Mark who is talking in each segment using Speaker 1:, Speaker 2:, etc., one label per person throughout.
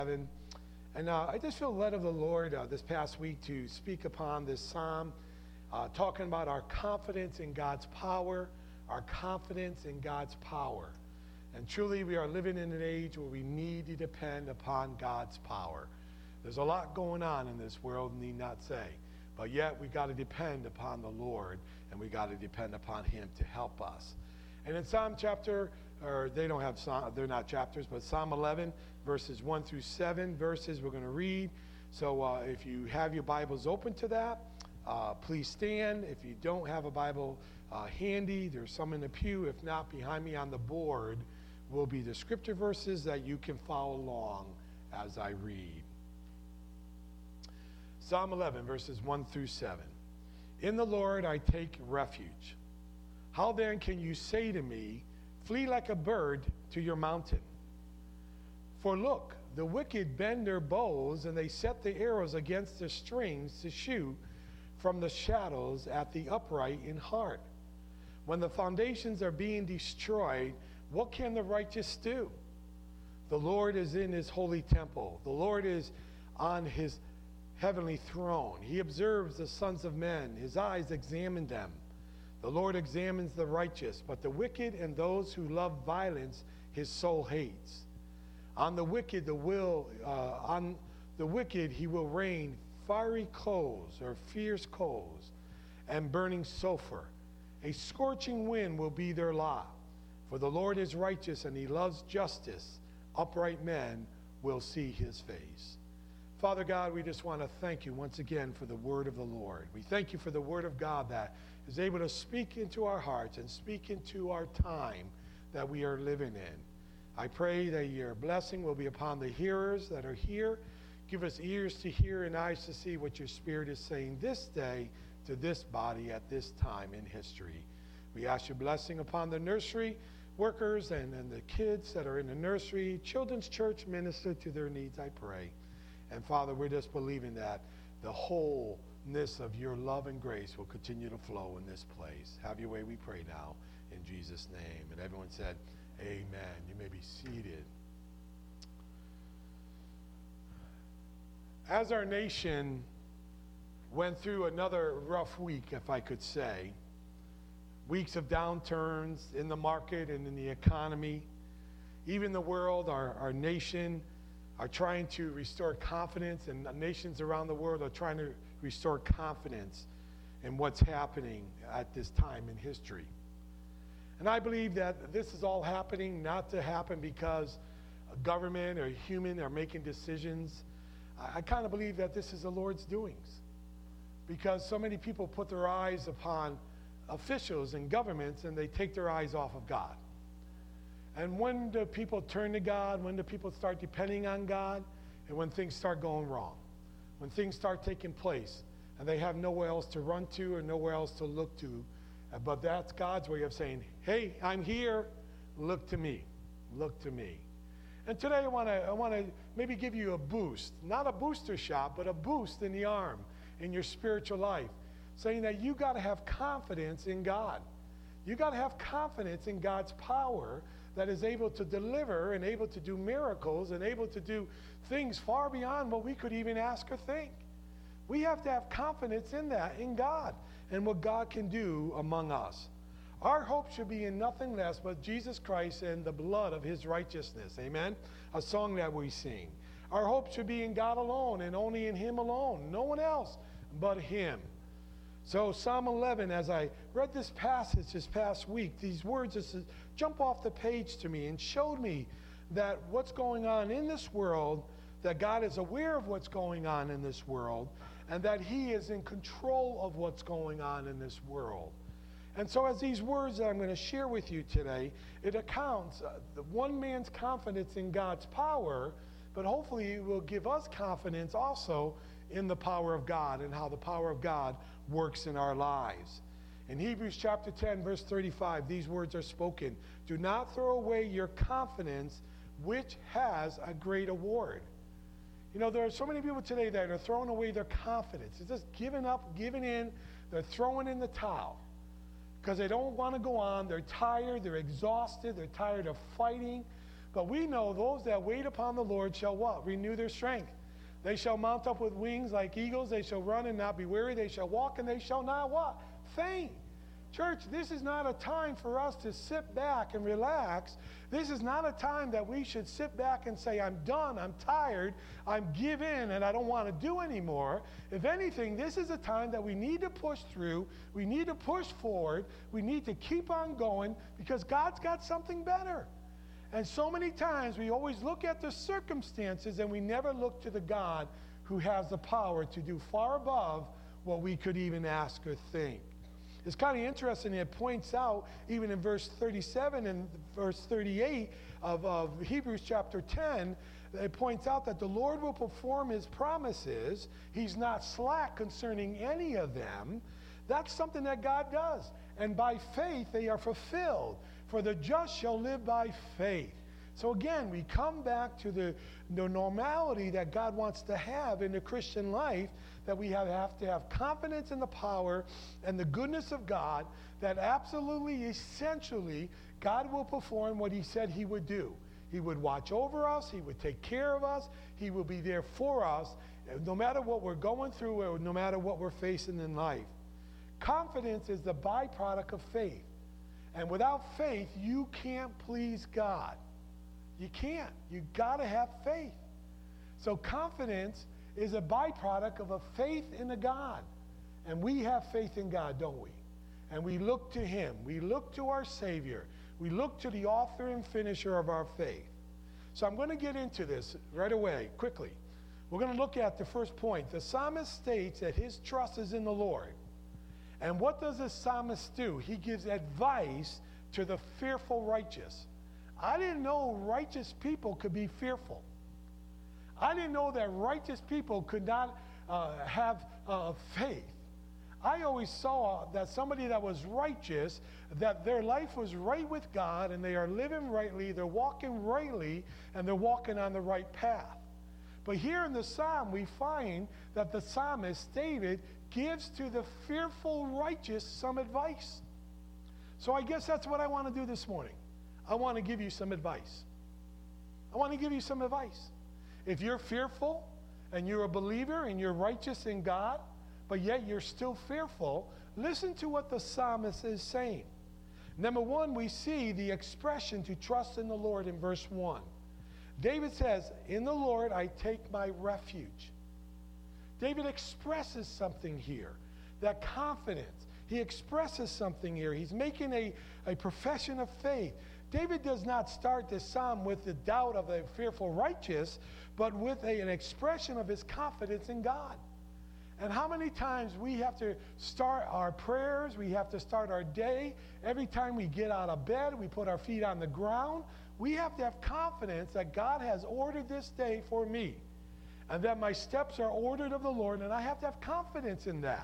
Speaker 1: And I just feel led of the Lord this past week to speak upon this psalm, talking about our confidence in God's power, our confidence in God's power. And truly, we are living in an age where we need to depend upon God's power. There's a lot going on in this world, need not say. But yet, we got to depend upon the Lord, and we got to depend upon Him to help us. And in Psalm chapter, or they don't have Psalm, they're not chapters, but Psalm 11, verses 1 through 7 verses we're going to read. So if you have your Bibles open to that, please stand. If you don't have a Bible handy, there's some in the pew. If not, behind me on the board will be the scripture verses that you can follow along as I read. Psalm 11, verses 1 through 7. In the Lord I take refuge. How then can you say to me, flee like a bird to your mountain? For look, the wicked bend their bows, and they set the arrows against the strings to shoot from the shadows at the upright in heart. When the foundations are being destroyed, what can the righteous do? The Lord is in his holy temple. The Lord is on his heavenly throne. He observes the sons of men. His eyes examine them. The Lord examines the righteous, but the wicked and those who love violence his soul hates. On the wicked he will rain fiery coals or fierce coals and burning sulfur. A scorching wind will be their lot. For the Lord is righteous and he loves justice. Upright men will see his face. Father God, we just want to thank you once again for the word of the Lord. We thank you for the word of God that is able to speak into our hearts and speak into our time that we are living in. I pray that your blessing will be upon the hearers that are here. Give us ears to hear and eyes to see what your Spirit is saying this day to this body at this time in history. We ask your blessing upon the nursery workers and the kids that are in the nursery. Children's Church, minister to their needs, I pray. And Father, we're just believing that the wholeness of your love and grace will continue to flow in this place. Have your way, we pray now, in Jesus' name. And everyone said, amen. You may be seated. As our nation went through another rough week, if I could say, weeks of downturns in the market and in the economy, even the world, our nation, are trying to restore confidence, and nations around the world are trying to restore confidence in what's happening at this time in history. And I believe that this is all happening not to happen because a government or a human are making decisions. I kind of believe that this is the Lord's doings, because so many people put their eyes upon officials and governments and they take their eyes off of God. And when do people turn to God? When do people start depending on God? And when things start going wrong, when things start taking place and they have nowhere else to run to or nowhere else to look to. But that's God's way of saying, hey, I'm here, look to me, look to me. And today I want to maybe give you a boost, not a booster shot, but a boost in the arm in your spiritual life, saying that you got to have confidence in God. You got to have confidence in God's power that is able to deliver and able to do miracles and able to do things far beyond what we could even ask or think. We have to have confidence in that, in God, and what God can do among us. Our hope should be in nothing less but Jesus Christ and the blood of his righteousness. Amen? A song that we sing. Our hope should be in God alone and only in him alone. No one else but him. So Psalm 11, as I read this passage this past week, these words just jump off the page to me and showed me that what's going on in this world, that God is aware of what's going on in this world, and that he is in control of what's going on in this world. And so as these words that I'm going to share with you today, it accounts the one man's confidence in God's power, but hopefully it will give us confidence also in the power of God and how the power of God works in our lives. In Hebrews chapter 10, verse 35, these words are spoken. Do not throw away your confidence, which has a great award. You know, there are so many people today that are throwing away their confidence. It's just giving up, giving in. They're throwing in the towel because they don't want to go on. They're tired. They're exhausted. They're tired of fighting. But we know those that wait upon the Lord shall what? Renew their strength. They shall mount up with wings like eagles. They shall run and not be weary. They shall walk and they shall not what? Faint. Church, this is not a time for us to sit back and relax. This is not a time that we should sit back and say, I'm done, I'm tired, I'm give in, and I don't want to do anymore. If anything, this is a time that we need to push through. We need to push forward. We need to keep on going because God's got something better. And so many times we always look at the circumstances and we never look to the God who has the power to do far above what we could even ask or think. It's kind of interesting. It points out, even in verse 37 and verse 38 of Hebrews chapter 10, it points out that the Lord will perform his promises. He's not slack concerning any of them. That's something that God does. And by faith they are fulfilled. For the just shall live by faith. So again, we come back to the normality that God wants to have in the Christian life, that we have to have confidence in the power and the goodness of God, that absolutely, essentially, God will perform what he said he would do. He would watch over us. He would take care of us. He will be there for us, no matter what we're going through or no matter what we're facing in life. Confidence is the byproduct of faith. And without faith, you can't please God. You can't. You got to have faith. So confidence is a byproduct of a faith in a God. And we have faith in God, don't we? And we look to him. We look to our Savior. We look to the author and finisher of our faith. So I'm going to get into this right away, quickly. We're going to look at the first point. The psalmist states that his trust is in the Lord. And what does the psalmist do? He gives advice to the fearful righteous. I didn't know righteous people could be fearful. I didn't know that righteous people could not have faith. I always saw that somebody that was righteous, that their life was right with God and they are living rightly, they're walking rightly, and they're walking on the right path. But here in the psalm, we find that the psalmist, David, gives to the fearful righteous some advice. So I guess that's what I want to do this morning. I want to give you some advice. I want to give you some advice. If you're fearful and you're a believer and you're righteous in God, but yet you're still fearful, listen to what the psalmist is saying. Number one, we see the expression to trust in the Lord in verse 1. David says, in the Lord I take my refuge. David expresses something here, that confidence. He expresses something here. He's making a profession of faith. David does not start this psalm with the doubt of a fearful righteous, but with an expression of his confidence in God. And how many times we have to start our prayers, we have to start our day, every time we get out of bed, we put our feet on the ground, we have to have confidence that God has ordered this day for me, and that my steps are ordered of the Lord, and I have to have confidence in that.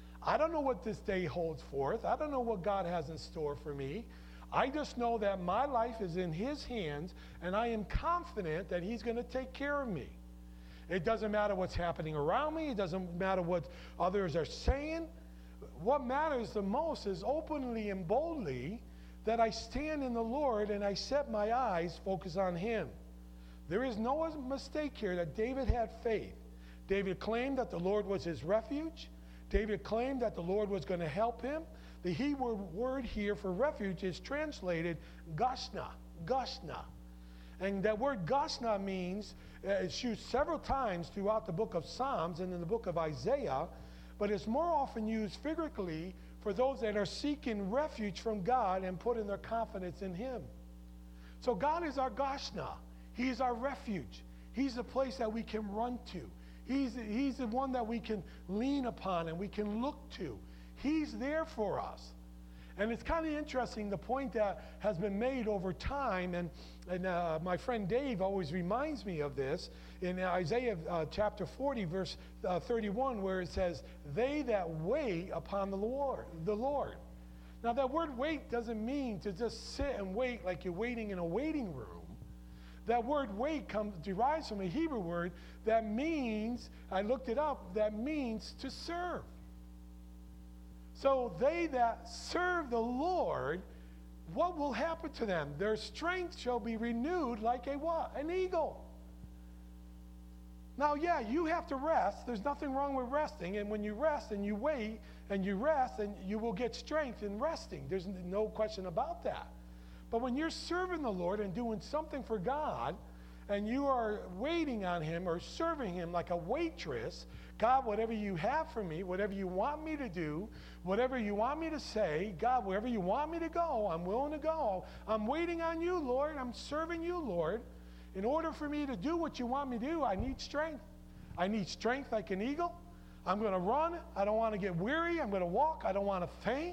Speaker 1: I don't know what this day holds forth. I don't know what God has in store for me. I just know that my life is in his hands, and I am confident that he's going to take care of me. It doesn't matter what's happening around me. It doesn't matter what others are saying. What matters the most is openly and boldly that I stand in the Lord and I set my eyes focused on him. There is no mistake here that David had faith. David claimed that the Lord was his refuge. David claimed that the Lord was going to help him. The Hebrew word here for refuge is translated gashna, gashna. And that word gashna means, it's used several times throughout the book of Psalms and in the book of Isaiah, but it's more often used figuratively for those that are seeking refuge from God and putting their confidence in him. So God is our gashna. He's our refuge. He's the place that we can run to. He's the one that we can lean upon and we can look to. He's there for us. And it's kind of interesting, the point that has been made over time, and my friend Dave always reminds me of this, in Isaiah chapter 40, verse 31, where it says, they that wait upon the Lord. Now that word wait doesn't mean to just sit and wait like you're waiting in a waiting room. That word wait derives from a Hebrew word that means, I looked it up, that means to serve. So they that serve the Lord what will happen to them? Their strength shall be renewed like a what? An eagle. Now, yeah, you have to rest. There's nothing wrong with resting. And when you rest and you wait and you rest, and you will get strength in resting. There's no question about that. But when you're serving the Lord and doing something for God, and you are waiting on him or serving him like a waitress, God, whatever you have for me, whatever you want me to do, whatever you want me to say, God, wherever you want me to go, I'm willing to go. I'm waiting on you, Lord. I'm serving you, Lord. In order for me to do what you want me to do, I need strength. I need strength like an eagle. I'm going to run. I don't want to get weary. I'm going to walk. I don't want to faint.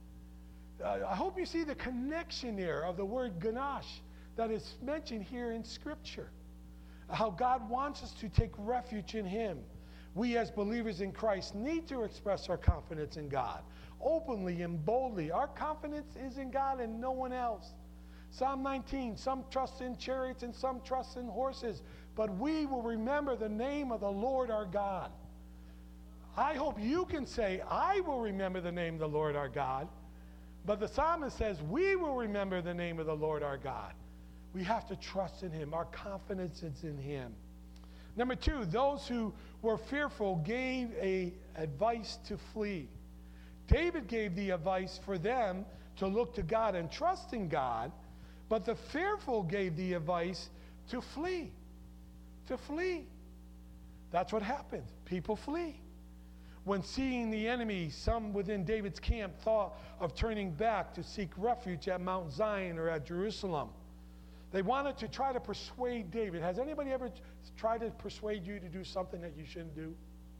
Speaker 1: I hope you see the connection there of the word ganache that is mentioned here in Scripture. How God wants us to take refuge in him. We as believers in Christ need to express our confidence in God openly and boldly. Our confidence is in God and no one else. Psalm 19, some trust in chariots and some trust in horses, but we will remember the name of the Lord our God. I hope you can say, I will remember the name of the Lord our God. But the psalmist says, we will remember the name of the Lord our God. We have to trust in him. Our confidence is in him. Number two, those who were fearful gave advice to flee. David gave the advice for them to look to God and trust in God, but the fearful gave the advice to flee. To flee. That's what happened. People flee. When seeing the enemy, some within David's camp thought of turning back to seek refuge at Mount Zion or at Jerusalem. They wanted to try to persuade David. Has anybody ever tried to persuade you to do something that you shouldn't do?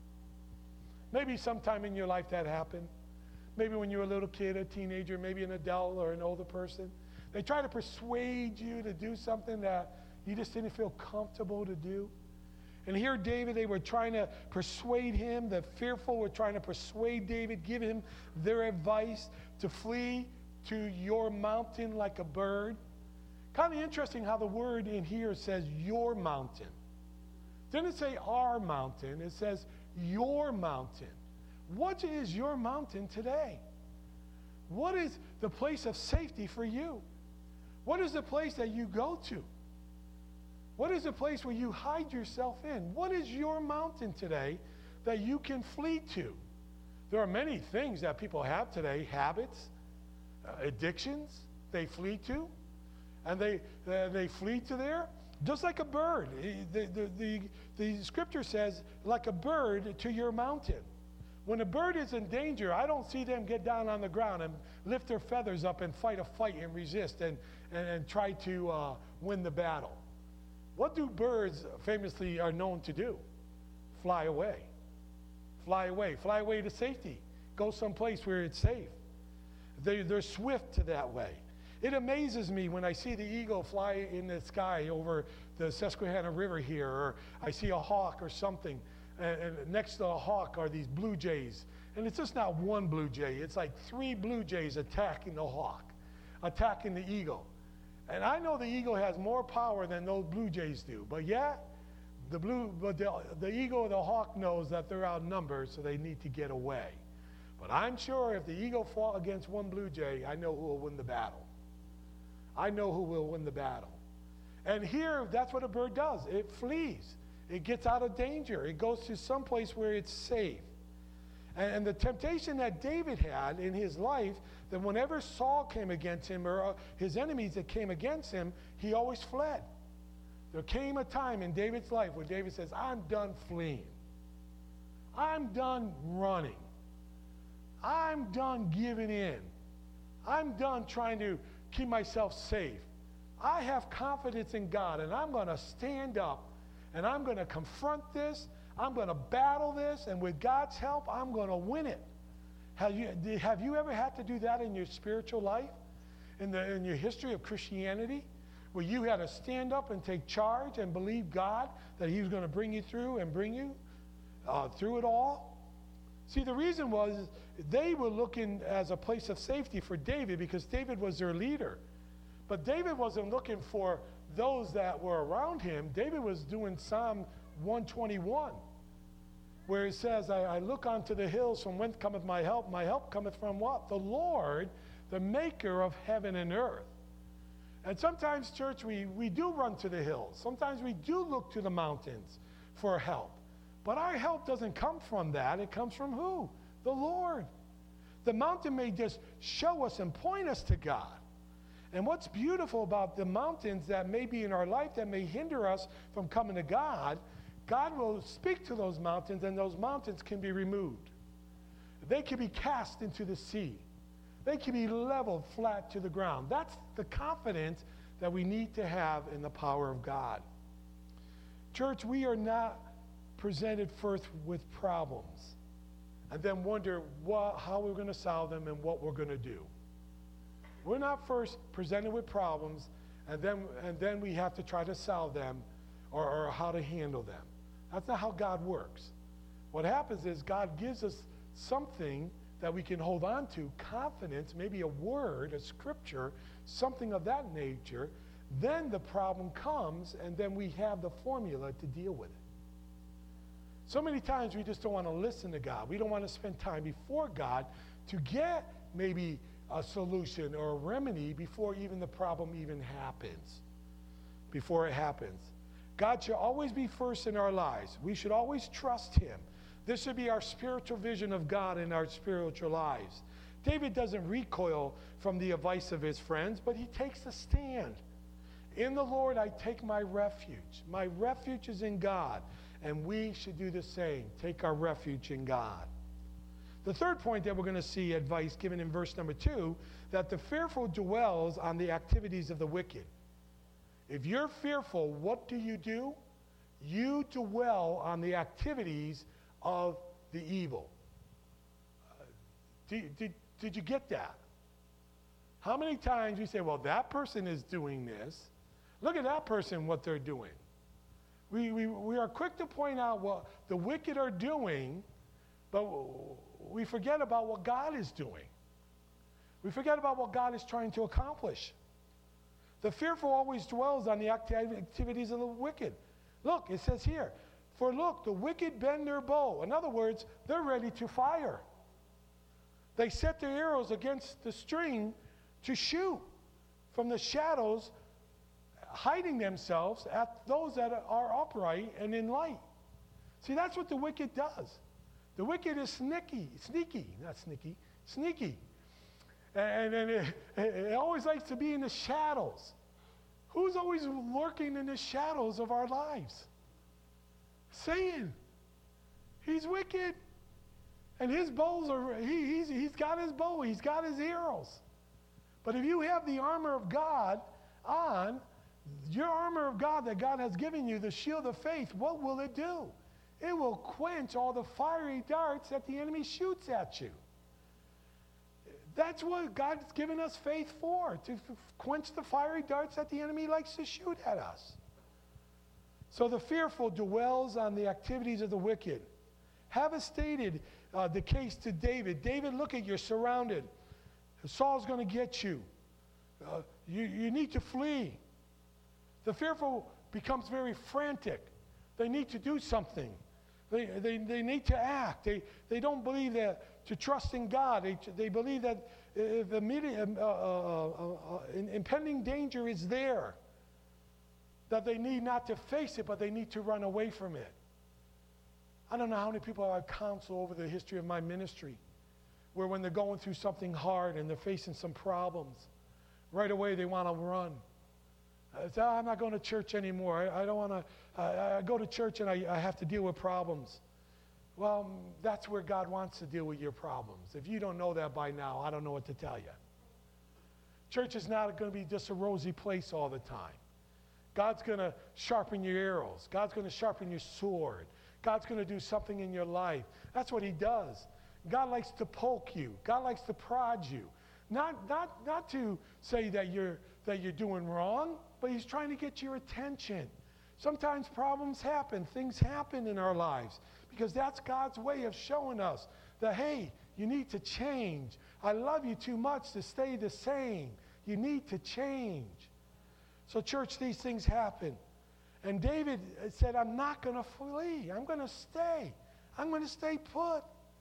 Speaker 1: Maybe sometime in your life that happened. Maybe when you were a little kid, a teenager, maybe an adult or an older person. They try to persuade you to do something that you just didn't feel comfortable to do. And here David, they were trying to persuade him. The fearful were trying to persuade David, give him their advice to flee to your mountain like a bird. Kind of interesting how the word in here says your mountain. It didn't say our mountain. It says your mountain. What is your mountain today? What is the place of safety for you? What is the place that you go to? What is the place where you hide yourself in? What is your mountain today that you can flee to? There are many things that people have today, habits, addictions they flee to. And they flee to there, just like a bird. The scripture says, like a bird to your mountain. When a bird is in danger, I don't see them get down on the ground and lift their feathers up and fight a fight and resist and try to win the battle. What do birds famously are known to do? Fly away. Fly away. Fly away to safety. Go someplace where it's safe. They're swift to that way. It amazes me when I see the eagle fly in the sky over the Susquehanna River here, or I see a hawk or something, and next to a hawk are these blue jays. And it's just not one blue jay. It's like 3 blue jays attacking the hawk, attacking the eagle. And I know the eagle has more power than those blue jays do. But yet, the eagle or the hawk knows that they're outnumbered, so they need to get away. But I'm sure if the eagle fought against one blue jay, I know who will win the battle. I know who will win the battle. And here, that's what a bird does. It flees. It gets out of danger. It goes to some place where it's safe. And the temptation that David had in his life, that whenever Saul came against him or his enemies that came against him, he always fled. There came a time in David's life where David says, I'm done fleeing. I'm done running. I'm done giving in. I'm done trying to keep myself safe. I have confidence in God, and I'm going to stand up, and I'm going to confront this. I'm going to battle this, and with God's help, I'm going to win it. Have you ever had to do that in your spiritual life, in your history of Christianity, where you had to stand up and take charge and believe God that he was going to bring you through and bring you through it all? See, the reason was they were looking as a place of safety for David because David was their leader. But David wasn't looking for those that were around him. David was doing Psalm 121, where it says, I look unto the hills from whence cometh my help. My help cometh from what? The Lord, the maker of heaven and earth. And sometimes, church, we do run to the hills. Sometimes we do look to the mountains for help. But our help doesn't come from that. It comes from who? The Lord. The mountain may just show us and point us to God. And what's beautiful about the mountains that may be in our life that may hinder us from coming to God, God will speak to those mountains, and those mountains can be removed. They can be cast into the sea. They can be leveled flat to the ground. That's the confidence that we need to have in the power of God. Church, we are not presented first with problems and then wonder how we're going to solve them and what we're going to do. We're not first presented with problems and then we have to try to solve them or how to handle them. That's not how God works. What happens is God gives us something that we can hold on to, confidence, maybe a word, a scripture, something of that nature. Then the problem comes, and then we have the formula to deal with it. So many times we just don't want to listen to God. We don't want to spend time before God to get maybe a solution or a remedy before even the problem even happens, before it happens. God should always be first in our lives. We should always trust him. This should be our spiritual vision of God in our spiritual lives. David doesn't recoil from the advice of his friends, but he takes a stand. In the Lord I take my refuge. My refuge is in God, and we should do the same. Take our refuge in God. The third point that we're going to see advice given in verse number 2, that the fearful dwells on the activities of the wicked. If you're fearful, what do? You dwell on the activities of the evil. Did you get that? How many times we say, well, that person is doing this. Look at that person, what they're doing. We are quick to point out what the wicked are doing, but we forget about what God is doing. We forget about what God is trying to accomplish. The fearful always dwells on the activities of the wicked. Look, it says here, for look, the wicked bend their bow. In other words, they're ready to fire. They set their arrows against the string to shoot from the shadows, hiding themselves at those that are upright and in light. See, that's what the wicked does. The wicked is sneaky. And it always likes to be in the shadows. Who's always lurking in the shadows of our lives? Satan. He's wicked. And his bows are, he's got his bow, he's got his arrows. But if you have the armor of God on, your armor of God that God has given you, the shield of faith, what will it do? It will quench all the fiery darts that the enemy shoots at you. That's what God's given us faith for, to quench the fiery darts that the enemy likes to shoot at us. So the fearful dwells on the activities of the wicked. Have stated the case to David. David, look at, you're surrounded. Saul's going to get you. You need to flee. The fearful becomes very frantic. They need to do something. They need to act. They don't believe that to trust in God. They believe that if impending danger is there, that they need not to face it, but they need to run away from it. I don't know how many people I've counseled over the history of my ministry, where when they're going through something hard and they're facing some problems, right away they want to run. Say, I'm not going to church anymore. I don't want to. I go to church and I have to deal with problems. Well, that's where God wants to deal with your problems. If you don't know that by now, I don't know what to tell you. Church is not going to be just a rosy place all the time. God's going to sharpen your arrows. God's going to sharpen your sword. God's going to do something in your life. That's what he does. God likes to poke you. God likes to prod you. Not to say that you're doing wrong, but he's trying to get your attention. Sometimes problems happen. Things happen in our lives because that's God's way of showing us that, hey, you need to change. I love you too much to stay the same. You need to change. So, church, these things happen. And David said, I'm not going to flee. I'm going to stay. I'm going to stay put.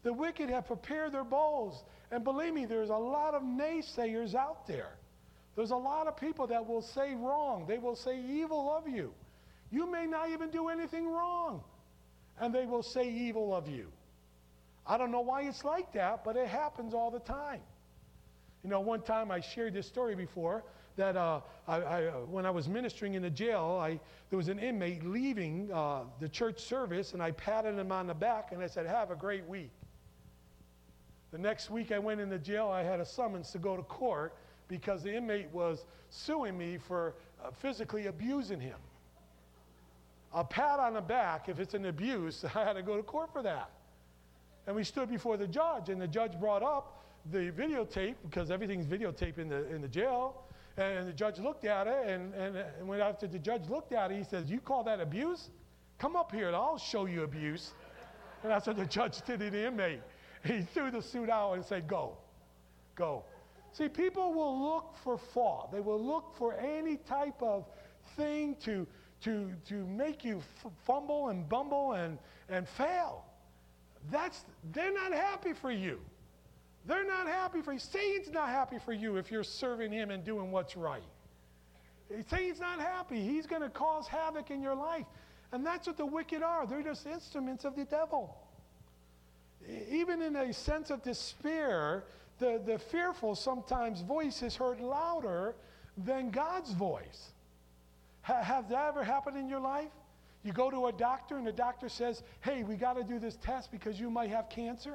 Speaker 1: The wicked have prepared their bows. And believe me, there's a lot of naysayers out there. There's a lot of people that will say wrong. They will say evil of you. You may not even do anything wrong, and they will say evil of you. I don't know why it's like that, but it happens all the time. You know, one time I shared this story before, that when I was ministering in the jail, there was an inmate leaving the church service, and I patted him on the back, and I said, "Have a great week." The next week I went in the jail, I had a summons to go to court because the inmate was suing me for physically abusing him. A pat on the back, if it's an abuse, I had to go to court for that. And we stood before the judge, and the judge brought up the videotape, because everything's videotaped in the jail. And the judge looked at it, and when after the judge looked at it, he says, "You call that abuse? Come up here and I'll show you abuse." And that's what the judge did to the inmate. He threw the suit out and said, "Go, go." See, people will look for fault. They will look for any type of thing to make you fumble and bumble and fail. They're not happy for you. They're not happy for you. Satan's not happy for you if you're serving him and doing what's right. Satan's not happy. He's going to cause havoc in your life. And that's what the wicked are. They're just instruments of the devil. Even in a sense of despair, the fearful sometimes voice is heard louder than God's voice. Has that ever happened in your life? You go to a doctor and the doctor says, "Hey, we got to do this test because you might have cancer."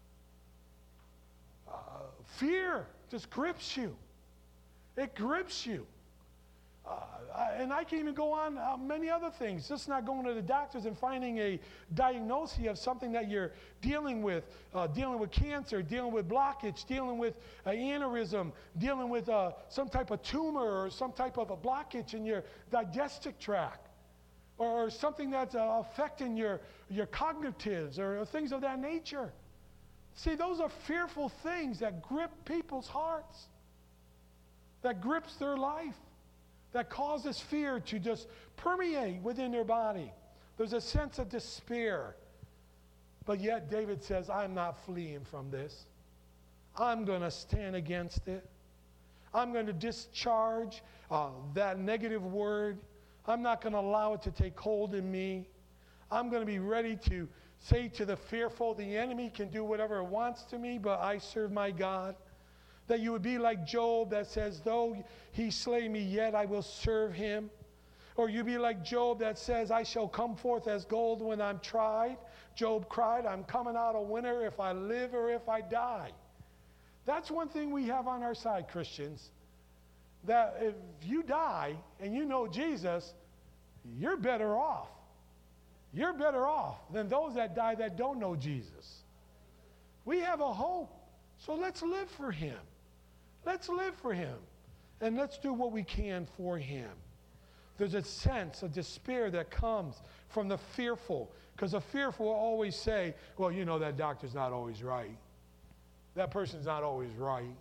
Speaker 1: Fear just grips you. It grips you. And I can even go on many other things. Just not going to the doctors and finding a diagnosis of something that you're dealing with cancer, dealing with blockage, dealing with aneurysm, dealing with some type of tumor or some type of a blockage in your digestive tract, or something that's affecting your cognitives or things of that nature. See, those are fearful things that grip people's hearts, that grips their life, that causes fear to just permeate within their body. There's a sense of despair. But yet David says, "I'm not fleeing from this. I'm going to stand against it. I'm going to discharge that negative word. I'm not going to allow it to take hold in me. I'm going to be ready to say to the fearful, the enemy can do whatever it wants to me, but I serve my God." That you would be like Job that says, "Though he slay me, yet I will serve him." Or you be like Job that says, "I shall come forth as gold when I'm tried." Job cried, "I'm coming out a winner if I live or if I die." That's one thing we have on our side, Christians. That if you die and you know Jesus, you're better off. You're better off than those that die that don't know Jesus. We have a hope. So let's live for him. Let's live for him. And let's do what we can for him. There's a sense of despair that comes from the fearful. Because the fearful will always say, "Well, you know, that doctor's not always right. That person's not always right.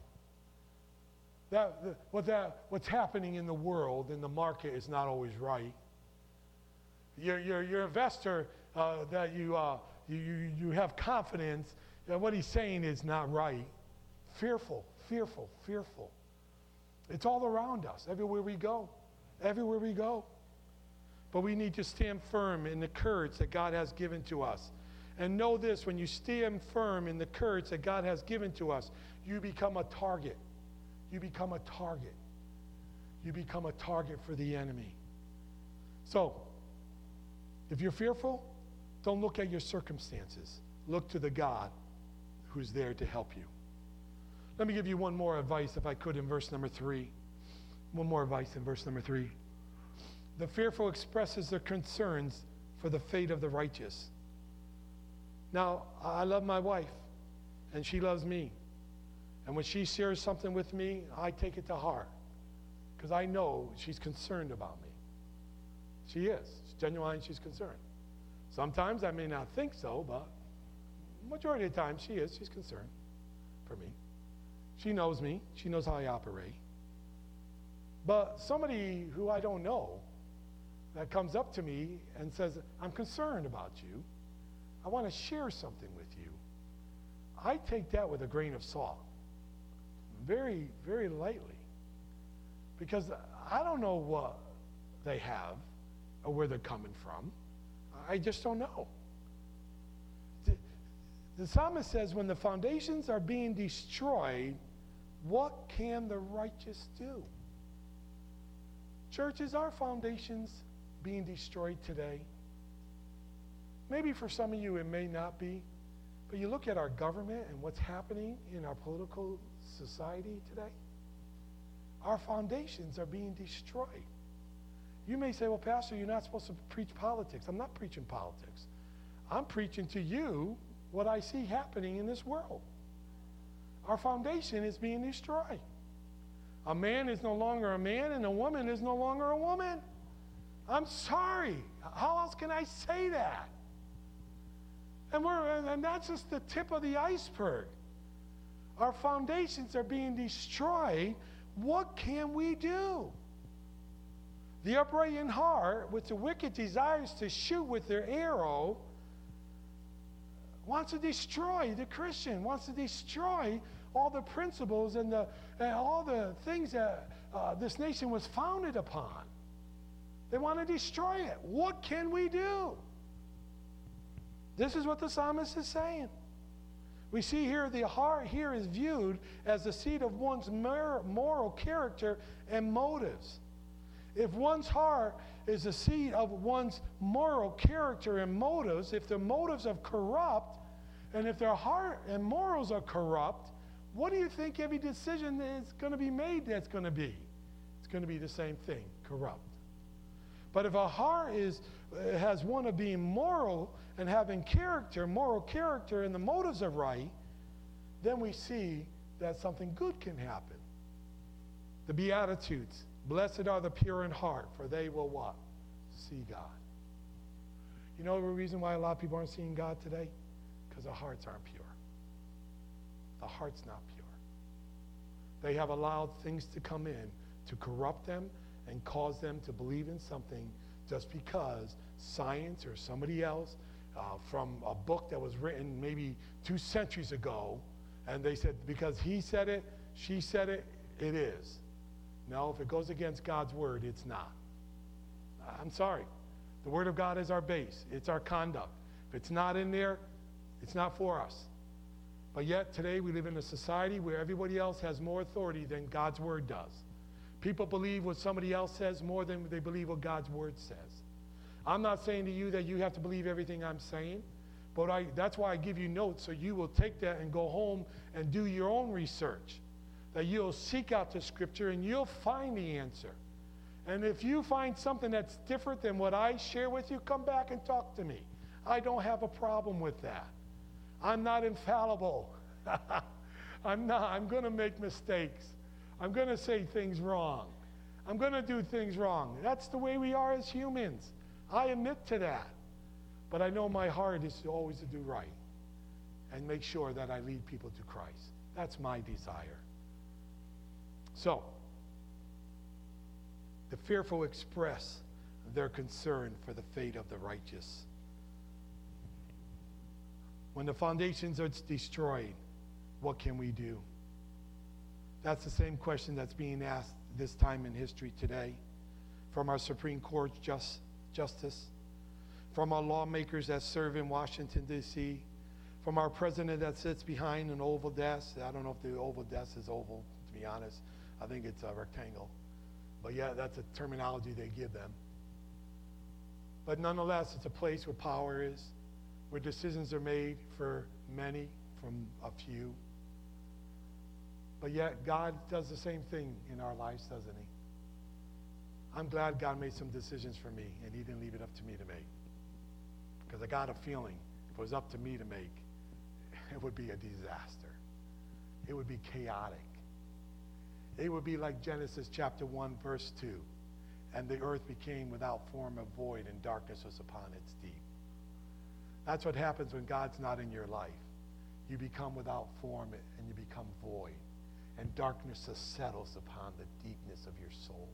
Speaker 1: What's happening in the world, in the market, is not always right. Your investor that you have confidence that what he's saying is not right." Fearful, fearful, fearful. It's all around us, everywhere we go. Everywhere we go. But we need to stand firm in the courage that God has given to us. And know this, when you stand firm in the courage that God has given to us, you become a target. You become a target. You become a target for the enemy. So, if you're fearful, don't look at your circumstances. Look to the God who's there to help you. Let me give you one more advice, if I could, in verse number 3. One more advice in verse number 3. The fearful expresses their concerns for the fate of the righteous. Now, I love my wife, and she loves me. And when she shares something with me, I take it to heart, because I know she's concerned about me. She is. She's genuine, she's concerned. Sometimes I may not think so, but majority of the time she is. She's concerned for me. She knows me. She knows how I operate. But somebody who I don't know that comes up to me and says, "I'm concerned about you. I want to share something with you." I take that with a grain of salt, very, very lightly, because I don't know what they have or where they're coming from. I just don't know. The psalmist says, when the foundations are being destroyed, what can the righteous do? Church, is our foundations being destroyed today? Maybe for some of you it may not be, but you look at our government and what's happening in our political society today, our foundations are being destroyed. You may say, well, Pastor, you're not supposed to preach politics. I'm not preaching politics. I'm preaching to you what I see happening in this world. Our foundation is being destroyed. A man is no longer a man, and a woman is no longer a woman. I'm sorry. How else can I say that? And that's just the tip of the iceberg. Our foundations are being destroyed. What can we do? The upright in heart, which the wicked desires to shoot with their arrow, wants to destroy the Christian, wants to destroy all the principles and all the things that this nation was founded upon. They want to destroy it. What can we do? This is what the psalmist is saying. We see here the heart here is viewed as the seat of one's moral character and motives. If one's heart is the seat of one's moral character and motives, if their motives are corrupt, and if their heart and morals are corrupt, what do you think every decision is going to be made that's going to be? It's going to be the same thing, corrupt. But if a heart has one of being moral and having character, moral character, and the motives are right, then we see that something good can happen. The Beatitudes. Blessed are the pure in heart, for they will what? See God. You know the reason why a lot of people aren't seeing God today? Because their hearts aren't pure. The heart's not pure. They have allowed things to come in to corrupt them and cause them to believe in something just because science or somebody else from a book that was written maybe 2 centuries ago, and they said because he said it, she said it, it is. No, if it goes against God's word, it's not. I'm sorry. The word of God is our base. It's our conduct. If it's not in there, it's not for us. But yet today we live in a society where everybody else has more authority than God's word does. People believe what somebody else says more than they believe what God's word says. I'm not saying to you that you have to believe everything I'm saying, but that's why I give you notes, so you will take that and go home and do your own research. That you'll seek out the scripture and you'll find the answer. And if you find something that's different than what I share with you, come back and talk to me. I don't have a problem with that. I'm not infallible. I'm not. I'm going to make mistakes. I'm going to say things wrong. I'm going to do things wrong. That's the way we are as humans. I admit to that. But I know my heart is always to do right and make sure that I lead people to Christ. That's my desire. So, the fearful express their concern for the fate of the righteous. When the foundations are destroyed, what can we do? That's the same question that's being asked this time in history today from our Supreme Court justice, from our lawmakers that serve in Washington, D.C., from our president that sits behind an oval desk. I don't know if the oval desk is oval, to be honest. I think it's a rectangle. But yeah, that's a terminology they give them. But nonetheless, it's a place where power is, where decisions are made for many from a few. But yet, God does the same thing in our lives, doesn't he? I'm glad God made some decisions for me, and he didn't leave it up to me to make. Because I got a feeling, if it was up to me to make, it would be a disaster. It would be chaotic. It would be like Genesis chapter 1, verse 2. And the earth became without form and void, and darkness was upon its deep. That's what happens when God's not in your life. You become without form and you become void. And darkness settles upon the deepness of your soul.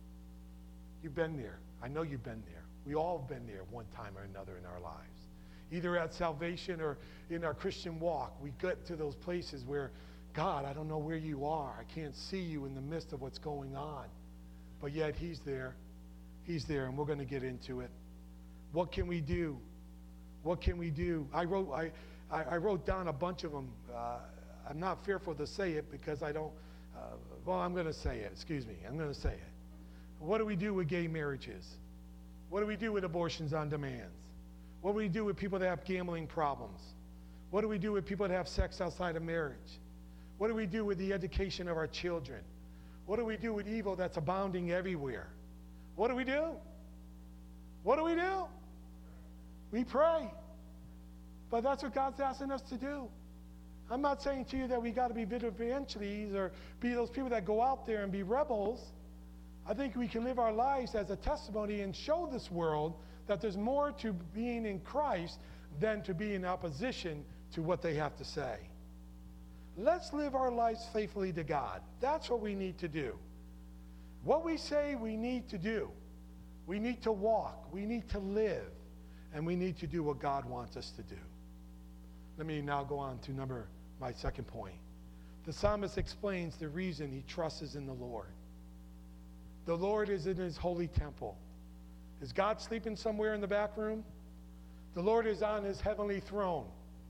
Speaker 1: You've been there. I know you've been there. We all have been there one time or another in our lives. either at salvation or in our Christian walk. We get to those places where, God, I don't know where you are. I can't see you in the midst of what's going on. But yet he's there. He's there, and we're going to get into it. What can we do? What can we do? I wrote down a bunch of them. I'm not fearful to say it because I don't, I'm going to say it. Excuse me. I'm going to say it. What do we do with gay marriages? What do we do with abortions on demand? What do we do with people that have gambling problems? What do we do with people that have sex outside of marriage? What do we do with the education of our children? What do we do with evil that's abounding everywhere? What do we do? What do we do? We pray. But that's what God's asking us to do. I'm not saying to you that we got to be vigilantes or be those people that go out there and be rebels. I think we can live our lives as a testimony and show this world that there's more to being in Christ than to be in opposition to what they have to say. Let's live our lives faithfully to God. That's what we need to do. What we say we need to do. We need to walk. We need to live. And we need to do what God wants us to do. Let me now go on to my second point. The psalmist explains the reason he trusts in the Lord. The Lord is in his holy temple. Is God sleeping somewhere in the back room? The Lord is on his heavenly throne.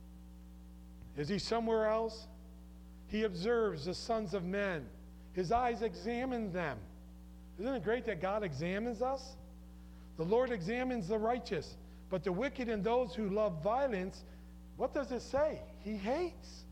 Speaker 1: Is he somewhere else? He observes the sons of men. His eyes examine them. Isn't it great that God examines us? The Lord examines the righteous, but the wicked and those who love violence, what does it say? He hates.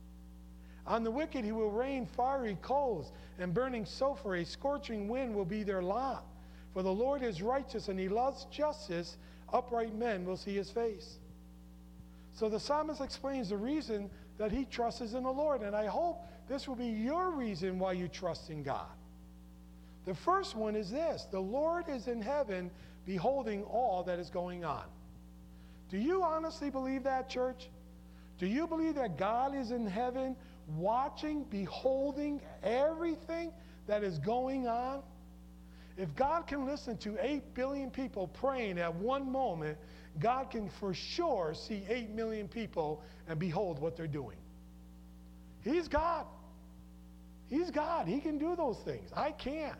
Speaker 1: On the wicked he will rain fiery coals and burning sulfur. A scorching wind will be their lot. For the Lord is righteous and he loves justice. Upright men will see his face. So the psalmist explains the reason that he trusts in the Lord. And I hope this will be your reason why you trust in God. The first one is this: the Lord is in heaven beholding all that is going on. Do you honestly believe that, church? Do you believe that God is in heaven watching, beholding everything that is going on? If God can listen to 8 billion people praying at one moment, God can for sure see 8 million people and behold what they're doing. He's God. He's God. He can do those things. I can't.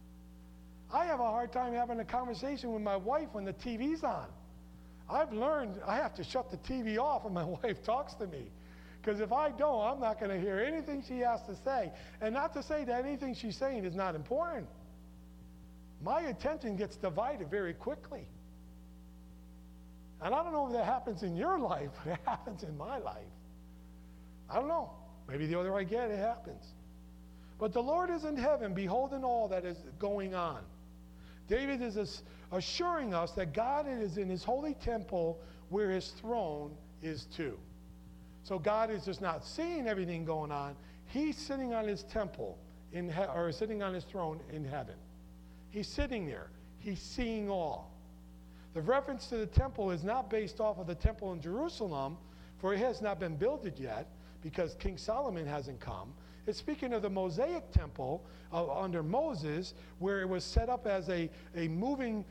Speaker 1: I have a hard time having a conversation with my wife when the TV's on. I've learned I have to shut the TV off when my wife talks to me. Because if I don't, I'm not going to hear anything she has to say. And not to say that anything she's saying is not important. My attention gets divided very quickly. And I don't know if that happens in your life, but it happens in my life. I don't know. Maybe the older I get, it happens. But the Lord is in heaven, beholding all that is going on. David is assuring us that God is in his holy temple where his throne is too. So God is just not seeing everything going on. He's sitting on his temple, or sitting on his throne in heaven. He's sitting there. He's seeing all. The reference to the temple is not based off of the temple in Jerusalem, for it has not been built yet, because King Solomon hasn't come. It's speaking of the Mosaic temple under Moses, where it was set up as a moving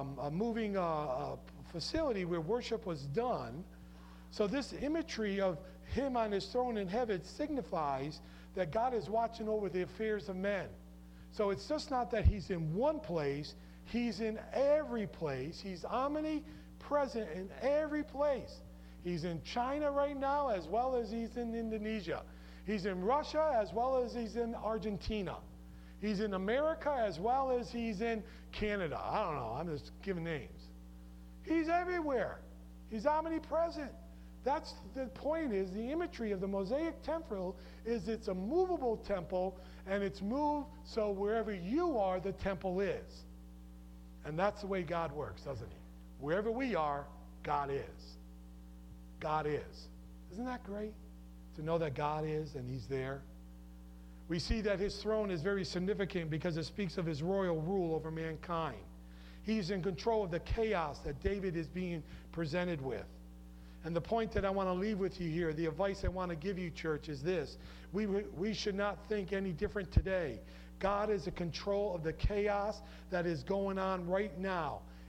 Speaker 1: facility where worship was done. So this imagery of him on his throne in heaven signifies that God is watching over the affairs of men. So it's just not that he's in one place, he's in every place. He's omnipresent in every place. He's in China right now as well as he's in Indonesia. He's in Russia as well as he's in Argentina. He's in America as well as he's in Canada. I don't know, I'm just giving names. He's everywhere. He's omnipresent. That's the point, is the imagery of the Mosaic temple is it's a movable temple, and it's moved so wherever you are, the temple is. And that's the way God works, doesn't he? Wherever we are, God is. God is. Isn't that great? To know that God is and he's there. We see that his throne is very significant because it speaks of his royal rule over mankind. He's in control of the chaos that David is being presented with. And the point that I want to leave with you here, the advice I want to give you, church, is this. We should not think any different today. God is in control of the chaos that is going on right now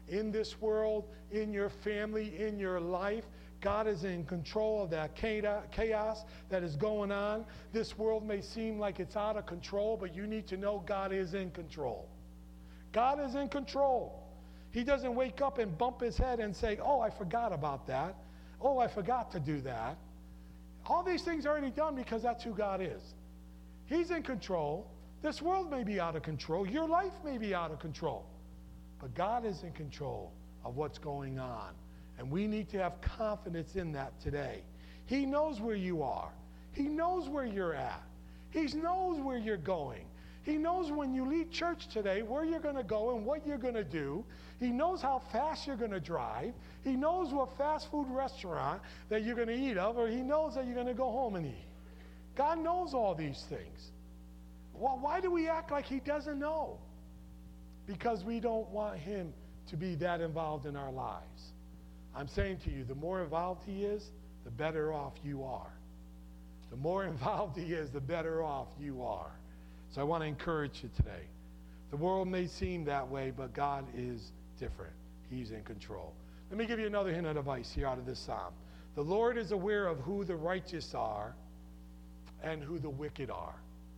Speaker 1: in this world, in your family, in your life. God is in control of that chaos that is going on. This world may seem like it's out of control, but you need to know God is in control. God is in control. He doesn't wake up and bump his head and say, oh, I forgot about that. Oh, I forgot to do that. All these things are already done because that's who God is. He's in control. This world may be out of control. Your life may be out of control. But God is in control of what's going on. And we need to have confidence in that today. He knows where you are. He knows where you're at. He knows where you're going. He knows when you leave church today where you're going to go and what you're going to do. He knows how fast you're going to drive. He knows what fast food restaurant that you're going to eat of, or he knows that you're going to go home and eat. God knows all these things. Well, why do we act like he doesn't know? Because we don't want him to be that involved in our lives. I'm saying to you, the more involved he is, the better off you are. The more involved he is, the better off you are. So I want to encourage you today. The world may seem that way, but God is different. He's in control. Let me give you another hint of advice here out of this psalm. The Lord is aware of who the righteous are and who the wicked are.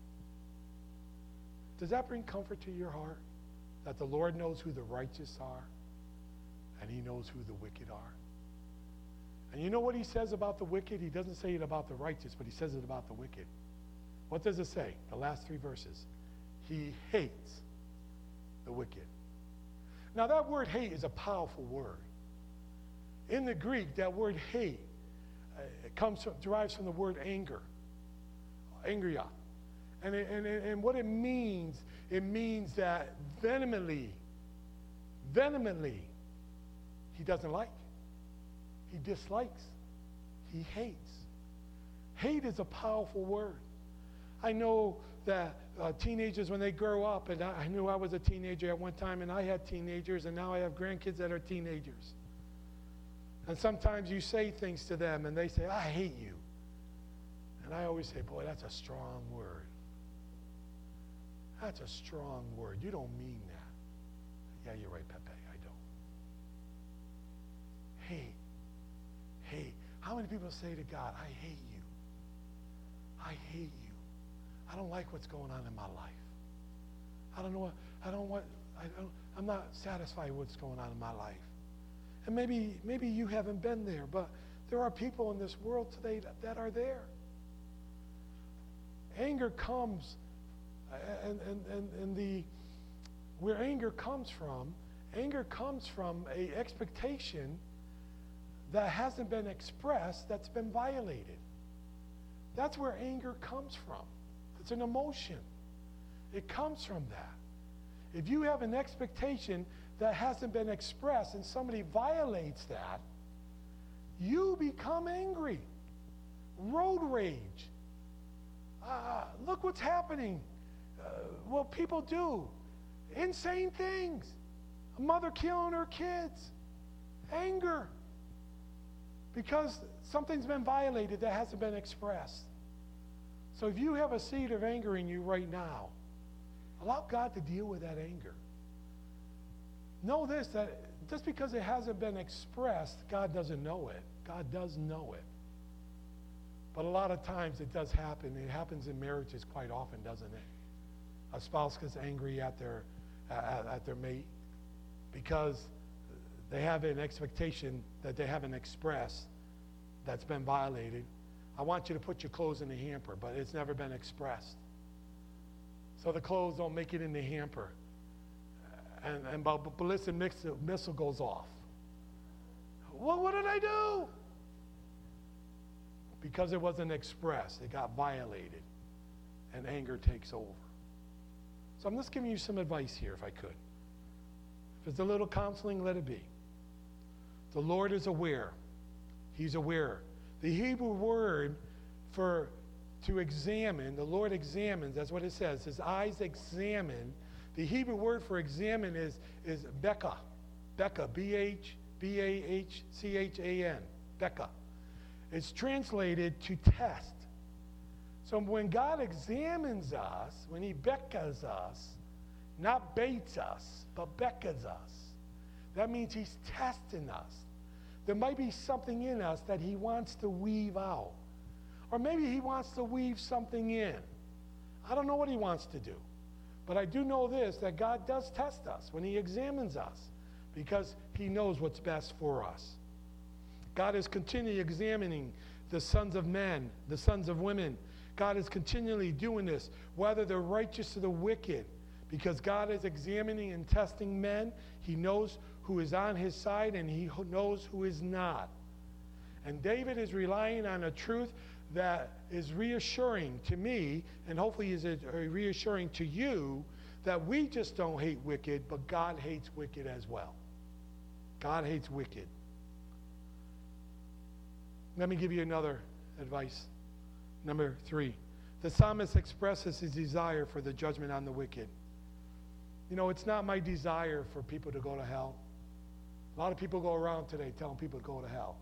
Speaker 1: Does that bring comfort to your heart? That the Lord knows who the righteous are and he knows who the wicked are. And you know what he says about the wicked? He doesn't say it about the righteous, but he says it about the wicked. What does it say? The last 3 verses. He hates the wicked. Now that word hate is a powerful word. In the Greek, that word hate derives from the word anger. Angria. And what it means that vehemently, he doesn't like. He dislikes. He hates. Hate is a powerful word. I know that teenagers, when they grow up, and I knew I was a teenager at one time, and I had teenagers, and now I have grandkids that are teenagers. And sometimes you say things to them, and they say, I hate you. And I always say, boy, that's a strong word. That's a strong word. You don't mean that. Yeah, you're right, Pepe, I don't. Hate. Hate. How many people say to God, I hate you. I hate you. I don't like what's going on in my life. I'm not satisfied with what's going on in my life. And maybe you haven't been there, but there are people in this world today that are there. Anger comes, where anger comes from a expectation that hasn't been expressed, that's been violated. That's where anger comes from. It's an emotion. It comes from that. If you have an expectation that hasn't been expressed and somebody violates that, you become angry. Road rage. Look what's happening. What people do. Insane things. A mother killing her kids. Anger. Because something's been violated that hasn't been expressed. So if you have a seed of anger in you right now, allow God to deal with that anger. Know this, that just because it hasn't been expressed, God doesn't know it. God does know it. But a lot of times it does happen. It happens in marriages quite often, doesn't it? A spouse gets angry at their mate because they have an expectation that they haven't expressed that's been violated. I want you to put your clothes in the hamper, but it's never been expressed. So the clothes don't make it in the hamper. And ballistic missile goes off. Well, what did I do? Because it wasn't expressed. It got violated. And anger takes over. So I'm just giving you some advice here, if I could. If it's a little counseling, let it be. The Lord is aware. He's aware. The Hebrew word for to examine, the Lord examines, that's what it says. His eyes examine. The Hebrew word for examine is Becca. Becca, B-E-C-H-A-N. Becca. It's translated to test. So when God examines us, when he beckons us, not baits us, but beckons us, That means he's testing us. There might be something in us that he wants to weave out. Or maybe he wants to weave something in. I don't know what he wants to do. But I do know this, that God does test us when he examines us, because he knows what's best for us. God is continually examining the sons of men, the sons of women. God is continually doing this, whether they're righteous or the wicked, because God is examining and testing men. He knows who is on his side and he knows who is not. And David is relying on a truth that is reassuring to me, and hopefully is reassuring to you, that we just don't hate wicked, but God hates wicked as well. God hates wicked. Let me give you another advice. Number 3. The psalmist expresses his desire for the judgment on the wicked. You know, it's not my desire for people to go to hell. A lot of people go around today telling people to go to hell.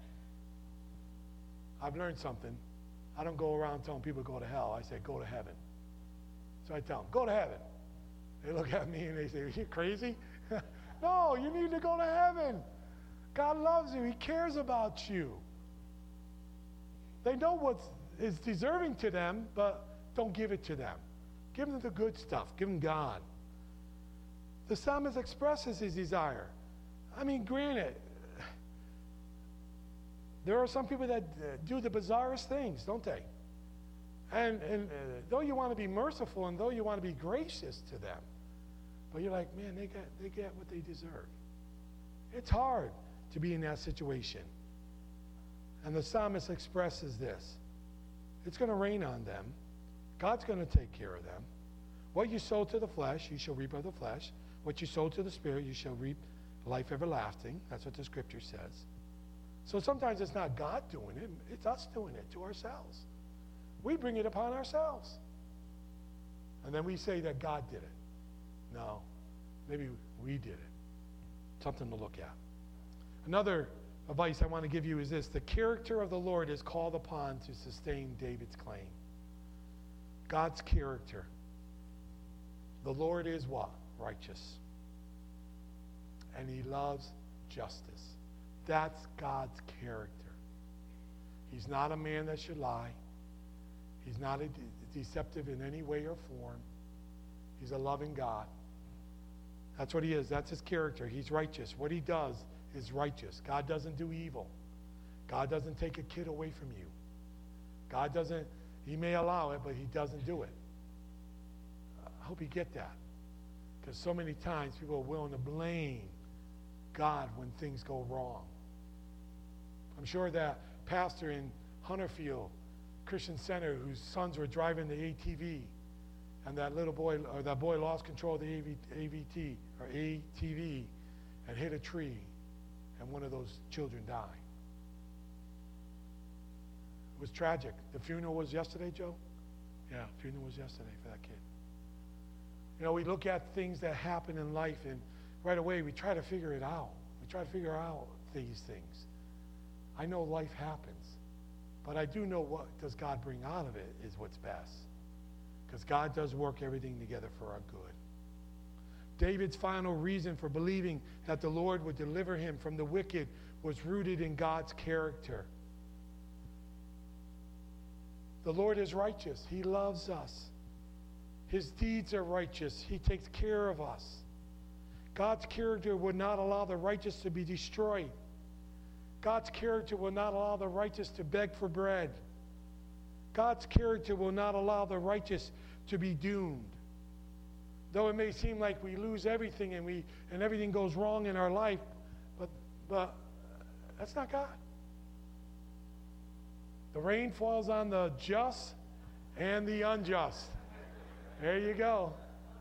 Speaker 1: I've learned something. I don't go around telling people to go to hell. I say, go to heaven. So I tell them, go to heaven. They look at me and they say, are you crazy? No, you need to go to heaven. God loves you. He cares about you. They know what is deserving to them, but don't give it to them. Give them the good stuff. Give them God. The psalmist expresses his desire. I mean, granted, there are some people that do the bizarrest things, don't they? And though you want to be merciful and though you want to be gracious to them, but you're like, man, they get what they deserve. It's hard to be in that situation. And the psalmist expresses this. It's going to rain on them. God's going to take care of them. What you sow to the flesh, you shall reap of the flesh. What you sow to the Spirit, you shall reap life everlasting. That's what the Scripture says. So sometimes it's not God doing it. It's us doing it to ourselves. We bring it upon ourselves. And then we say that God did it. No, maybe we did it. Something to look at. Another advice I want to give you is this. The character of the Lord is called upon to sustain David's claim. God's character. The Lord is what? Righteous. And he loves justice. That's God's character. He's not a man that should lie. He's not deceptive in any way or form. He's a loving God. That's what he is. That's his character. He's righteous. What he does is righteous. God doesn't do evil. God doesn't take a kid away from you. God doesn't, he may allow it, but he doesn't do it. I hope you get that. Because so many times people are willing to blame God when things go wrong. I'm sure that pastor in Hunterfield Christian Center whose sons were driving the ATV and that little boy, or that boy lost control of the ATV and hit a tree and one of those children died. It was tragic. The funeral was yesterday, Joe? Yeah, funeral was yesterday for that kid. You know, we look at things that happen in life and right away we try to figure it out. We try to figure out these things. I know life happens, but I do know what does God bring out of it is what's best. Because God does work everything together for our good. David's final reason for believing that the Lord would deliver him from the wicked was rooted in God's character. The Lord is righteous. He loves us. His deeds are righteous. He takes care of us. God's character would not allow the righteous to be destroyed. God's character will not allow the righteous to beg for bread. God's character will not allow the righteous to be doomed. Though it may seem like we lose everything and everything goes wrong in our life, but that's not God. The rain falls on the just and the unjust. There you go.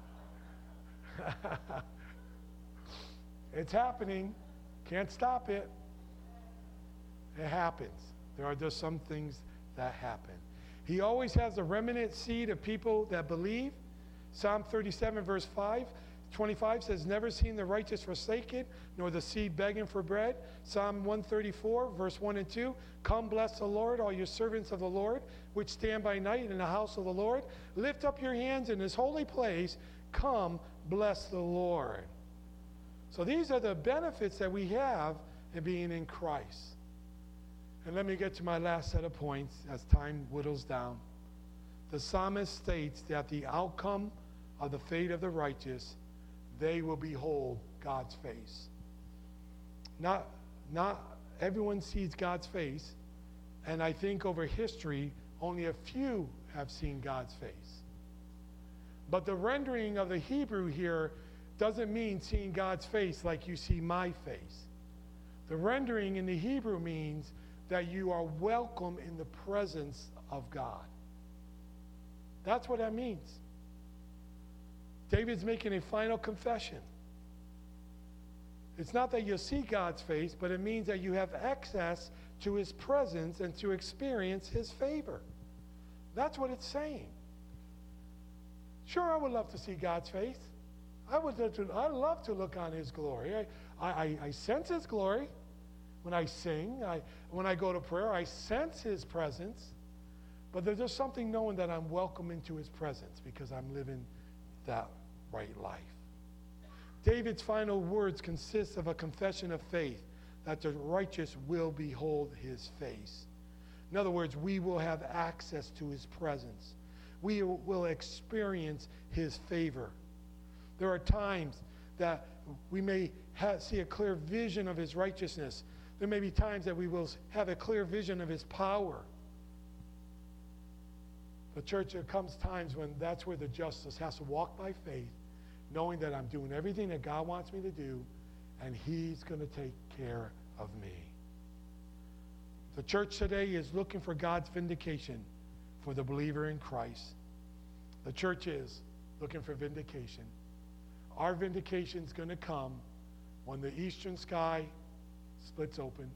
Speaker 1: It's happening. Can't stop it. It happens. There are just some things that happen. He always has a remnant seed of people that believe. Psalm 37 verse 25 says, never seen the righteous forsaken, nor the seed begging for bread. Psalm 134 verse 1 and 2, come bless the Lord, all your servants of the Lord, which stand by night in the house of the Lord. Lift up your hands in his holy place. Come bless the Lord. So these are the benefits that we have in being in Christ. And let me get to my last set of points as time whittles down. The psalmist states that the outcome of the fate of the righteous, they will behold God's face. Not everyone sees God's face, and I think over history, only a few have seen God's face. But the rendering of the Hebrew here doesn't mean seeing God's face like you see my face. The rendering in the Hebrew means that you are welcome in the presence of God. That's what that means. David's making a final confession. It's not that you'll see God's face, but it means that you have access to his presence and to experience his favor. That's what it's saying. Sure, I would love to see God's face. I love to look on his glory. I sense his glory when I sing. When I go to prayer, I sense his presence. But there's just something knowing that I'm welcome into his presence because I'm living that right life. David's final words consist of a confession of faith that the righteous will behold his face. In other words, we will have access to his presence. We will experience his favor. There are times that we may see a clear vision of his righteousness. There may be times that we will have a clear vision of his power. But church, there comes times when that's where the justice has to walk by faith, knowing that I'm doing everything that God wants me to do, and he's going to take care of me. The church today is looking for God's vindication for the believer in Christ. The church is looking for vindication. Our vindication is going to come when the eastern sky splits open,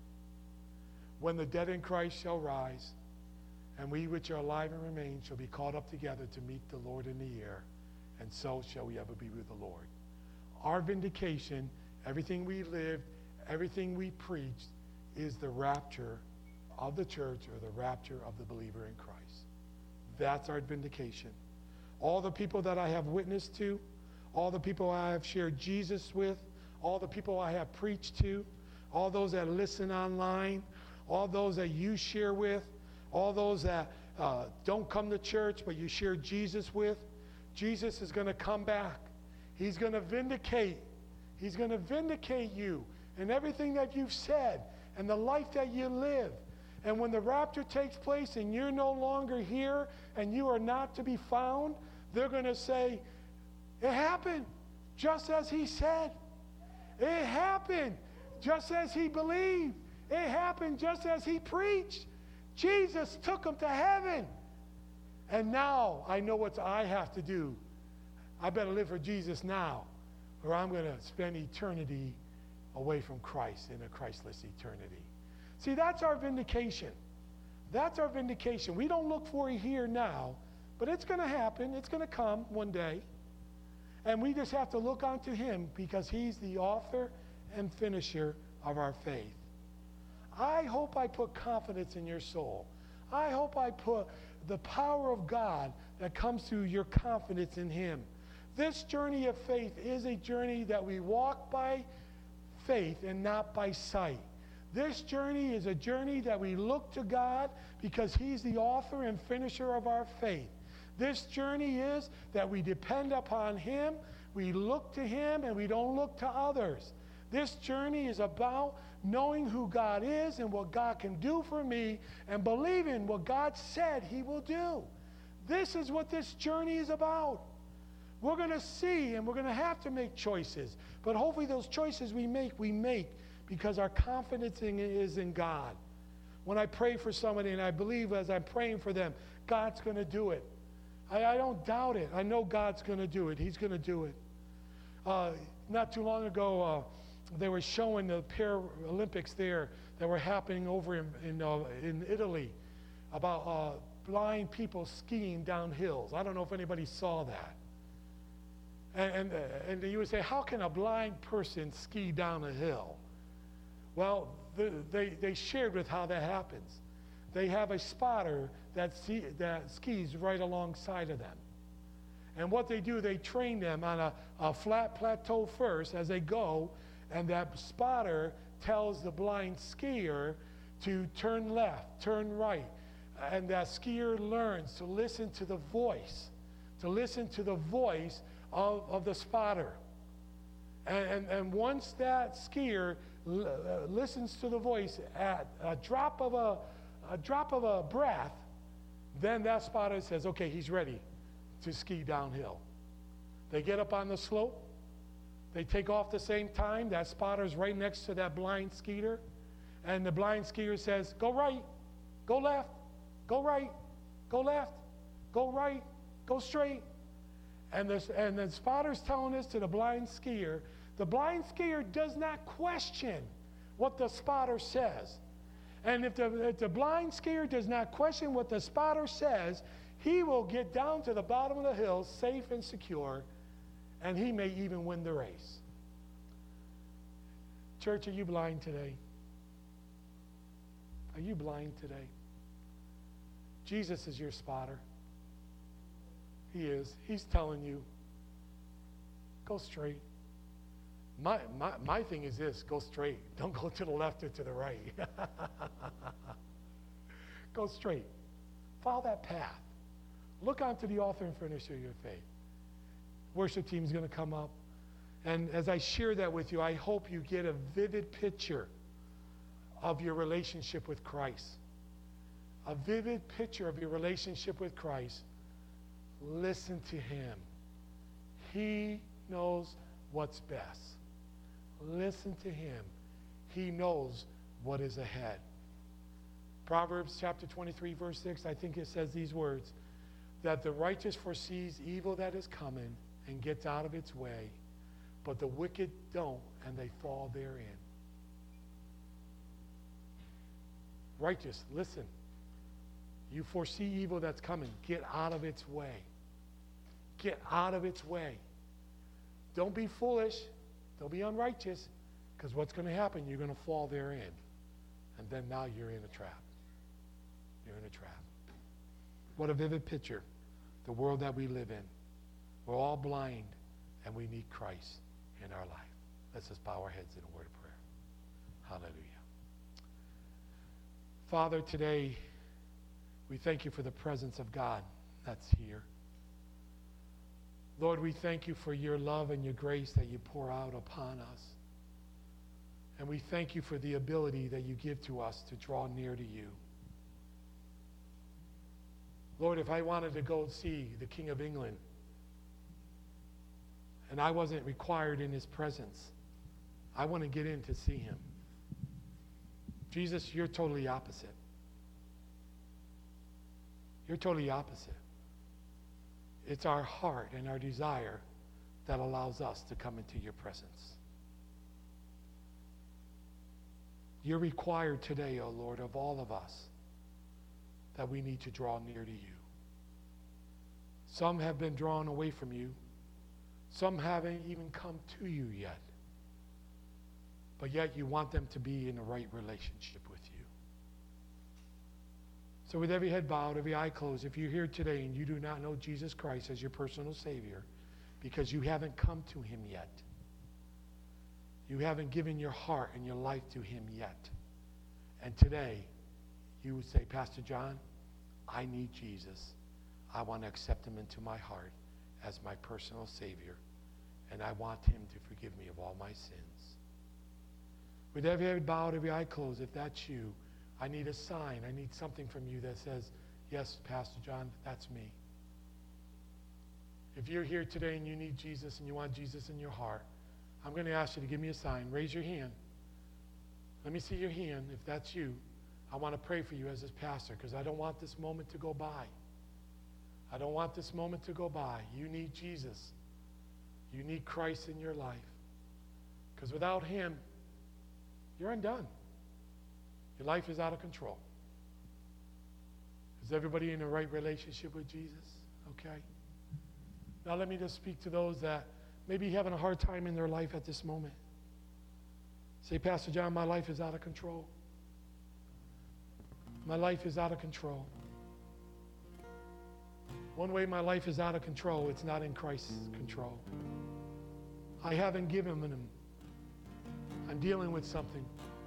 Speaker 1: when the dead in Christ shall rise, and we which are alive and remain shall be caught up together to meet the Lord in the air, and so shall we ever be with the Lord. Our vindication, everything we lived, everything we preached, is the rapture of the church or the rapture of the believer in Christ. That's our vindication. All the people that I have witnessed to, all the people I have shared Jesus with, all the people I have preached to, all those that listen online, all those that you share with, all those that don't come to church but you share Jesus with, Jesus is going to come back. He's going to vindicate. He's going to vindicate you and everything that you've said and the life that you live. And when the rapture takes place and you're no longer here and you are not to be found, they're going to say, it happened just as he said. It happened just as he believed. It happened just as he preached. Jesus took him to heaven. And now I know what I have to do. I better live for Jesus now, or I'm going to spend eternity away from Christ in a Christless eternity. See, that's our vindication. That's our vindication. We don't look for it here now, but it's going to happen. It's going to come one day. And we just have to look unto him because he's the author and finisher of our faith. I hope I put confidence in your soul. I hope I put the power of God that comes through your confidence in him. This journey of faith is a journey that we walk by faith and not by sight. This journey is a journey that we look to God because he's the author and finisher of our faith. This journey is that we depend upon him, we look to him, and we don't look to others. This journey is about knowing who God is and what God can do for me and believing what God said he will do. This is what this journey is about. We're going to see and we're going to have to make choices. But hopefully those choices we make because our confidence is in God. When I pray for somebody and I believe as I'm praying for them, God's going to do it. I don't doubt it. I know God's going to do it. He's going to do it. Not too long ago, they were showing the Paralympics there that were happening over in Italy about blind people skiing down hills. I don't know if anybody saw that. And you would say, how can a blind person ski down a hill? Well, they shared with how that happens. They have a spotter that skis right alongside of them. And what they do, they train them on a flat plateau first as they go, and that spotter tells the blind skier to turn left, turn right. And that skier learns to listen to the voice, of the spotter. And once that skier listens to the voice at a drop of a breath, then that spotter says, okay, he's ready to ski downhill. They get up on the slope. They take off the same time. That spotter's right next to that blind skier. And the blind skier says, go right, go left, go right, go left, go right, go straight. And the spotter's telling this to the blind skier. The blind skier does not question what the spotter says. And if the blind skier does not question what the spotter says, he will get down to the bottom of the hill safe and secure, and he may even win the race. Church, are you blind today? Are you blind today? Jesus is your spotter. He is. He's telling you, go straight. My thing is this, go straight. Don't go to the left or to the right. Go straight. Follow that path. Look onto the author and finisher of your faith. Worship team is going to come up. And as I share that with you, I hope you get a vivid picture of your relationship with Christ. A vivid picture of your relationship with Christ. Listen to him. He knows what's best. Listen to him. He knows what is ahead. Proverbs chapter 23, verse 6, I think it says these words, that the righteous foresees evil that is coming and gets out of its way, but the wicked don't, and they fall therein. Righteous, listen. You foresee evil that's coming. Get out of its way. Get out of its way. Don't be foolish. Don't be unrighteous, because what's going to happen, you're going to fall therein. And then now you're in a trap. You're in a trap. What a vivid picture. The world that we live in. We're all blind, and we need Christ in our life. Let's just bow our heads in a word of prayer. Hallelujah. Father, today we thank you for the presence of God that's here. Lord, we thank you for your love and your grace that you pour out upon us. And we thank you for the ability that you give to us to draw near to you. Lord, if I wanted to go see the King of England and I wasn't required in his presence, I want to get in to see him. Jesus, you're totally opposite. You're totally opposite. It's our heart and our desire that allows us to come into your presence. You're required today, O Lord, of all of us, that we need to draw near to you. Some have been drawn away from you. Some haven't even come to you yet. But yet you want them to be in the right relationship with you. So with every head bowed, every eye closed, if you're here today and you do not know Jesus Christ as your personal Savior because you haven't come to him yet, you haven't given your heart and your life to him yet, and today you would say, Pastor John, I need Jesus. I want to accept him into my heart as my personal Savior, and I want him to forgive me of all my sins. With every head bowed, every eye closed, if that's you, I need a sign. I need something from you that says, yes, Pastor John, that's me. If you're here today and you need Jesus and you want Jesus in your heart, I'm going to ask you to give me a sign. Raise your hand. Let me see your hand. If that's you, I want to pray for you as his pastor because I don't want this moment to go by. I don't want this moment to go by. You need Jesus. You need Christ in your life. Because without him, you're undone. Your life is out of control. Is everybody in the right relationship with Jesus? Okay. Now let me just speak to those that may be having a hard time in their life at this moment. Say, Pastor John, my life is out of control. My life is out of control. One way my life is out of control, it's not in Christ's control. I haven't given him. I'm dealing with something.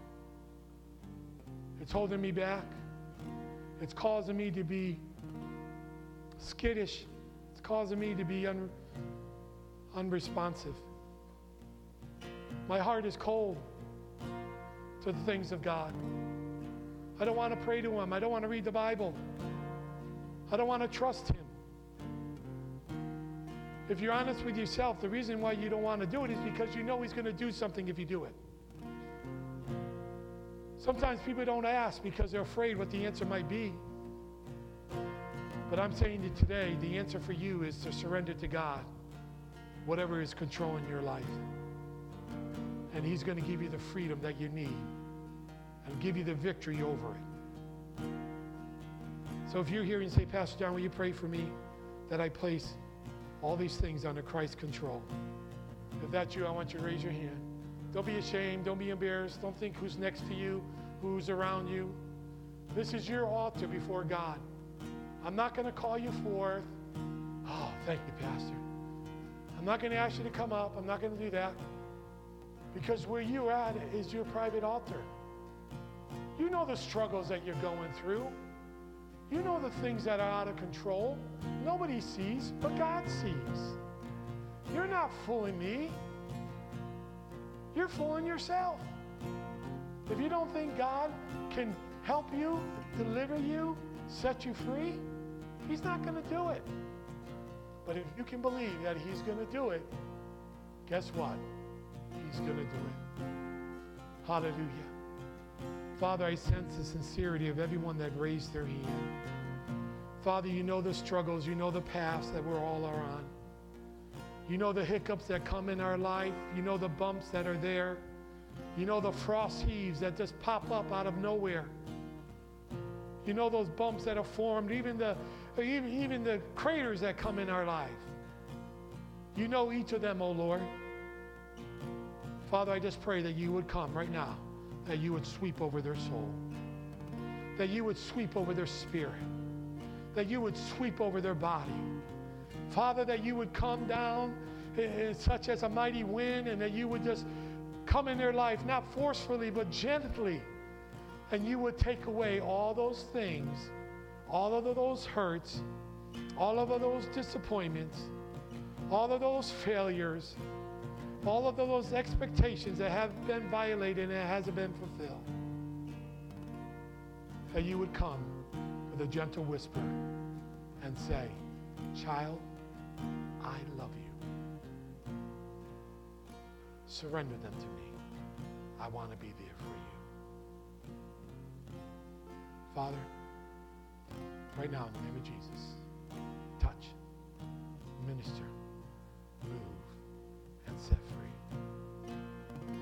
Speaker 1: It's holding me back. It's causing me to be skittish. It's causing me to be unresponsive. My heart is cold to the things of God. I don't want to pray to him. I don't want to read the Bible. I don't want to trust him. If you're honest with yourself, the reason why you don't want to do it is because you know he's going to do something if you do it. Sometimes people don't ask because they're afraid what the answer might be. But I'm saying to you today, the answer for you is to surrender to God whatever is controlling your life. And he's going to give you the freedom that you need and give you the victory over it. So if you're here and say, Pastor John, will you pray for me that I place all these things under Christ's control? If that's you, I want you to raise your hand. Don't be ashamed. Don't be embarrassed. Don't think who's next to you, who's around you. This is your altar before God. I'm not going to call you forth. Oh, thank you, Pastor. I'm not going to ask you to come up. I'm not going to do that. Because where you're at is your private altar. You know the struggles that you're going through. You know the things that are out of control. Nobody sees, but God sees. You're not fooling me. You're fooling yourself. If you don't think God can help you, deliver you, set you free, he's not going to do it. But if you can believe that he's going to do it, guess what? He's going to do it. Hallelujah. Father, I sense the sincerity of everyone that raised their hand. Father, you know the struggles. You know the paths that we're all are on. You know the hiccups that come in our life. You know the bumps that are there. You know the frost heaves that just pop up out of nowhere. You know those bumps that are formed, even the craters that come in our life. You know each of them, oh Lord. Father, I just pray that you would come right now, that you would sweep over their soul, that you would sweep over their spirit, that you would sweep over their body. Father, that you would come down such as a mighty wind, and that you would just come in their life, not forcefully, but gently, and you would take away all those things, all of those hurts, all of those disappointments, all of those failures, all of those expectations that have been violated and it hasn't been fulfilled. That you would come with a gentle whisper and say, child, I love you. Surrender them to me. I want to be there for you. Father, right now in the name of Jesus, touch, minister,